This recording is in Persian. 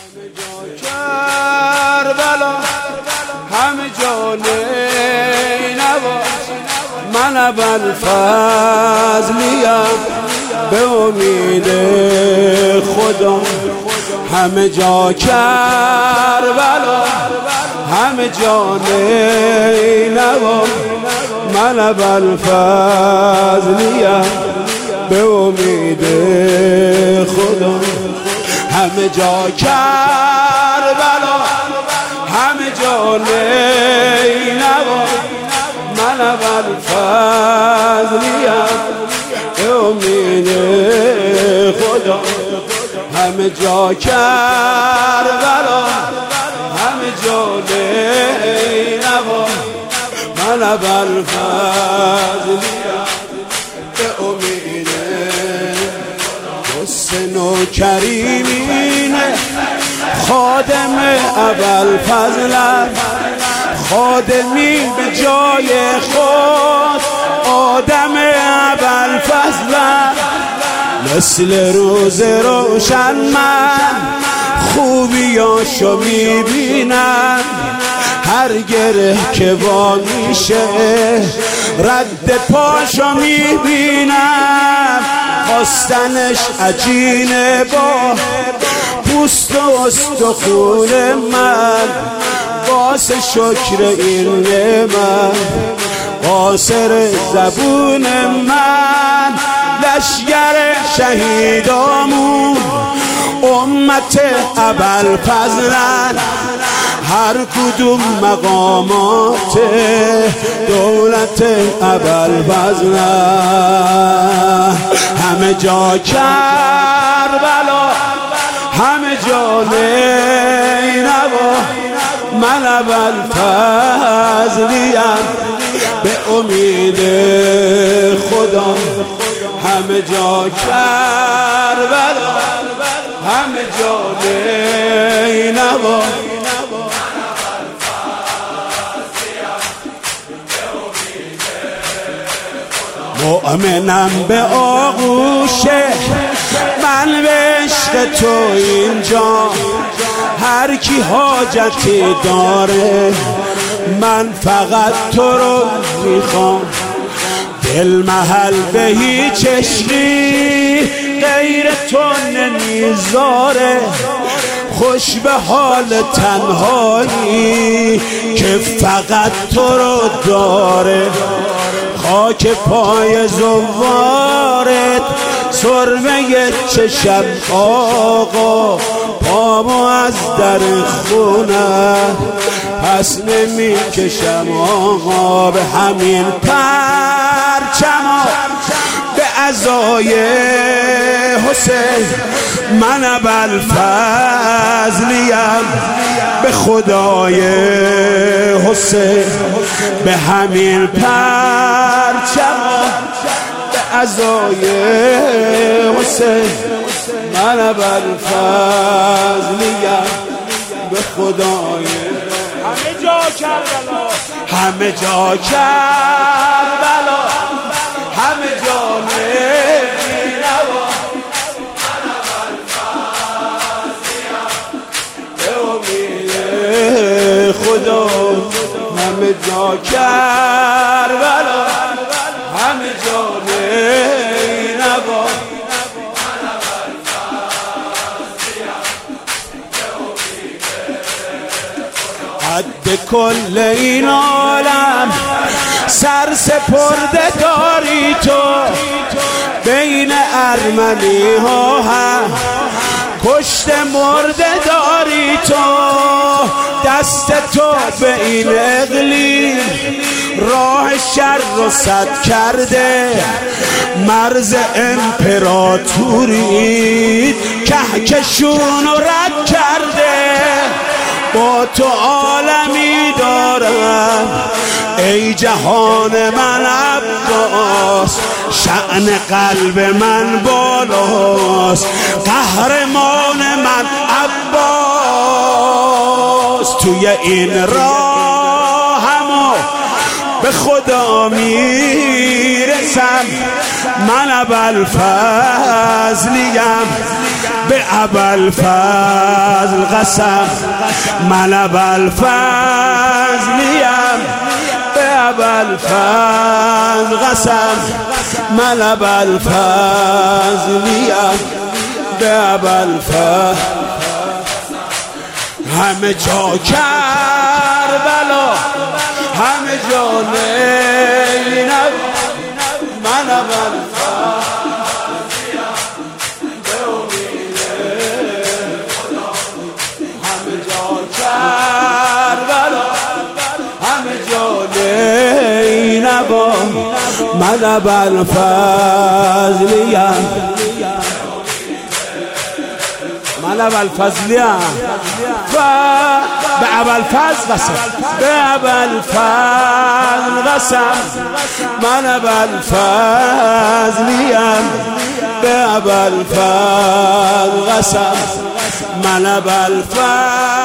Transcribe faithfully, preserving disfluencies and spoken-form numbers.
کربلا همه جا نینوا، من ابوالفضلیم به امید خدا. همه جا کربلا همه جا نینوا، من ابوالفضلیم به امید خدا. همه جا کربلا همه جا نینوا، من ابوالفضلیم به امید خدا. همه جا کربلا همه جا نینوا، من ابوالفضلیم به امید حسن و کریمین خادم ابوالفضلم، خادمی به جای خود آدم ابوالفضلم. مثل روز روشن من خوبیاشو میبینم، هر گره که وا میشه رد پاشو میبینم. خواستنش عجینه با پوست و استخون من، واسه شکر این نعمت قاصر زبون من. لشگر شهیدامون امت ابوالفضلن، هر کدوم مقامات دولت ابوالفضلن. همه جا کربلا همه جا نینوا، من ابوالفضلیم به امید خدا. همه جا کربلا همه جا نینوا، مؤمنم به آغوش من به عشق تو اینجا. هر کی حاجتی داره من فقط تو رو میخوام. دل محل به هیچ عشقی غیر تو نمیذاره، خوش به حال تنهایی که فقط تو رو داره. خاک پای زوارت سرمه چشم آقا، پامو از در خونه پس نمی کشم آقا. به همین پرچما به عزای حسین من ابوالفضلیم به خدای حسین. به همین پرچما به عزای حسین من ابوالفضلیم به خدای. همه جا کربلا همه جا کربلا همه جا نینوا، من ابوالفضلیم به امید خدا. همه جا کربلا همه جا نینوا، حد کل این عالم سر سپرده داری تو، بین ارمنی ها هم کشت مرده داری تو. دست تو به این اقلیم راه شر رو سد کرده، مرز امپراتوری کهکشون رو رد کرده. با تو عالمی دارم ای جهان من عباس، شأن قلب من بالاست قهرمان من عباس. توی این راهمو به خدا میرسم، من ابوالفضلیم به ابوالفضل قسم من ابوالفضلیم به ابوالفضل قسم من ابوالفضلیم به ابوالفضل همه جا کربلا همه جا زینب من ابوالفضلیم به امید خدا همه جا کربلا همه جا زینب من ابوالفضلیم من ابوالفضلیم به ابوالفضل قسم به ابوالفضل قسم من ابوالفضلیم به ابوالفضل قسم من ابوالفضل